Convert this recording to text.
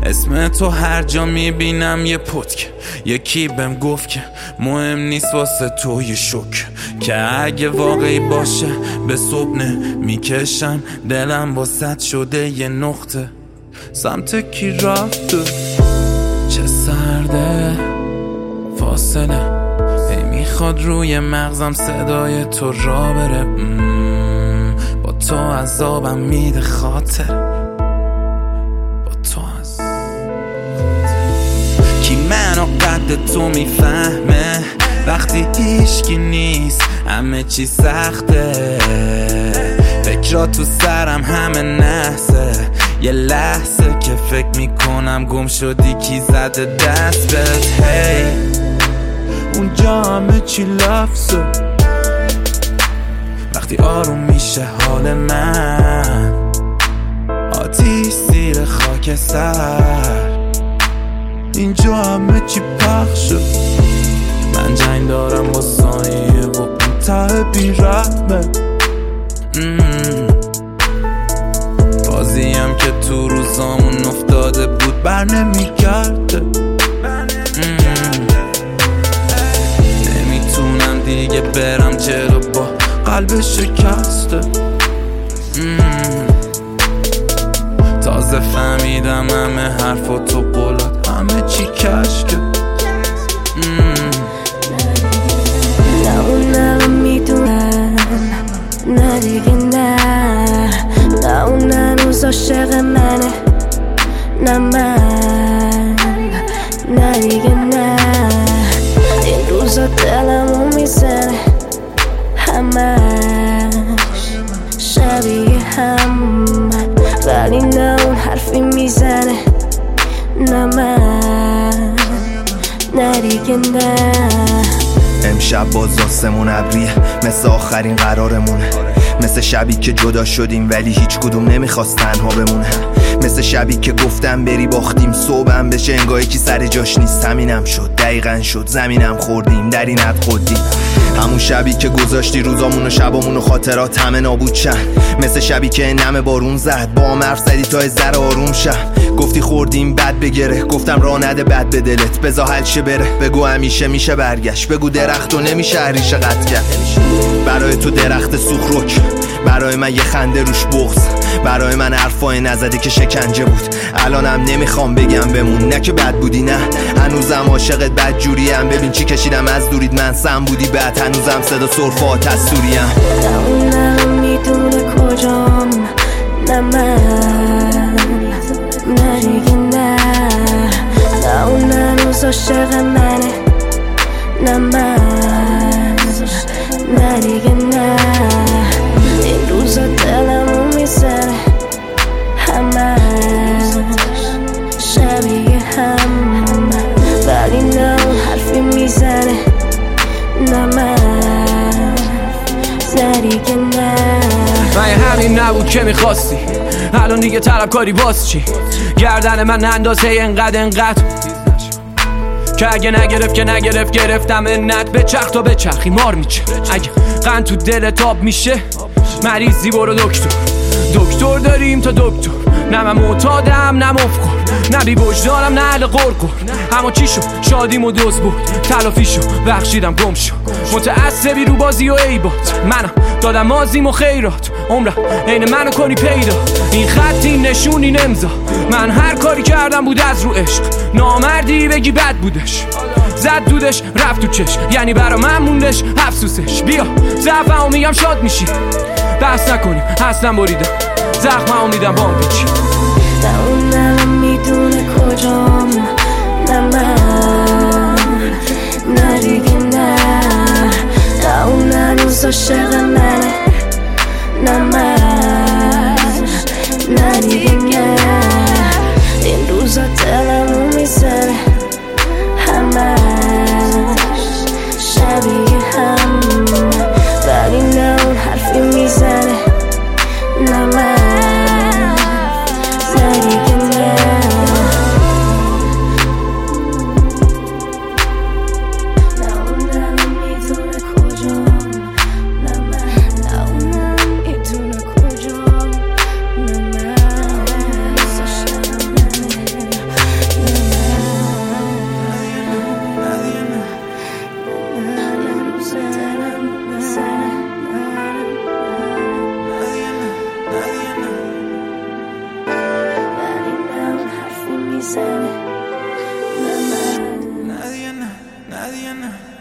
اسم تو هر جا میبینم یه پتک. یکی بهم گفت که مهم نیست واسه تو یه شوک، که اگه واقعی باشه به صبح میکشم دلم واسط شده یه نقطه. سمت کی رفته چه سرده فاصله، ای میخواد روی مغزم صدای تو را بره. با تو عذابم میده خاطر، با تو از کی منو قد تو میفهمه وقتی هیچکی نیست همه چی سخته. فکرات تو سرم همه نحسه، یه لحظه که فکر میکنم گم شدی کی زده دست بهت. هی اونجا همه چی لفظه، وقتی آروم میشه حال من آتیش زیر خاک سر. اینجا همه چی پخشه، من جنگ دارم با ثانیه و اون ته بی‌رحمه. بازیم که تو روزامون افتاده بود بر نمیگرده. نمیتونم دیگه برم جلو با قلب شکسته. تازه فهمیدم همه حرف و تو قولات همه چی کشکه. نه اونم میدونم نه دیگه نه اون هنوز عاشق منه نه من نه دیگه نه. این روزا دلمو میزنه همش شبیه هم، ولی نه اون حرفی میزنه نه من نه دیگه نه. امشب باز آسمون ابریه مثل آخرین قرارمونه، مثل شبی که جدا شدیم ولی هیچ کدوم نمیخواست تنها بمونه، مثل شبی که گفتم بری باختیم صبحم بشه انگاهی که سر جاش نیست. همینم شد دقیقاً شد زمینم خوردیم در اینت خودیم. همون شبی که گذاشتی روزامون و شبامون و خاطرات همه نابود شن، مثل شبی که نم بارون زد با هم حرف زدی تا ذره آروم شم. گفتی خوردیم بد بگره، گفتم راه نده بد به دلت بذار حل شه بره. بگو همیشه میشه برگشت، بگو درخت و نمیشه ریشه قطع کرد. برای تو درخت سوخروک، برای من یه خنده روش بغض، برای من حرفای نزدی که شکنجه بود. الانم نمیخوام بگم بمون، نه که بد بودی نه هنوزم عاشقت بد جوریم. ببین چی کشیدم از دورید من سم بودی بعد هنوزم صدا سرف آتش سوریم. نه اونم میدونه کجام نه من نه دیگه نه اون هنوز عاشق منه نه من نه دیگه نه. این روزا دلمو میزنه همش شبیه هم، ولی نه اون حرفی میزنه نه من نه دیگه نه. من همین نبود که میخواستی، الان دیگه طلبکاری باز چی؟ گردن من اندازه انقدر که اگه نگرفت که نگرفت گرفتم انت. به چرخ تا به چرخی مار میچه، اگه قند تو دل تاب میشه مریضی برو دکتر داریم تا دکتر. نه من معتادم نه مفکر، نه بی وجدانم نه اهل قرقر. اما چی شد شادیم و دوز بود تلافی شد بخشیدم گم شد. متعصبی رو بازی و عیبات، منم دادم مازیم و خیرات. عمرم عین منو کنی پیدا، این خط این نشون این امضا. من هر کاری کردم بود از رو عشق، نامردی بگی بد بودش زد دودش رفت تو چش، یعنی برا من موندش افسوسش. بیا ضعفمو میگم شاد میشی، بحث نکنیم اصلا بریدم زخممو میدم بام پیچی. نه اونم میدونه کجام نه من نه دیگه نه اون هنوز عاشق منه نه من نه دیگه نه. این روزا دلمو میزنه همش شبیه هم، ولی نه اون حرفی میزنه نه من نه دیگه نه. نه اونم میدونه کجام نه من میزنه. nadie, nadie,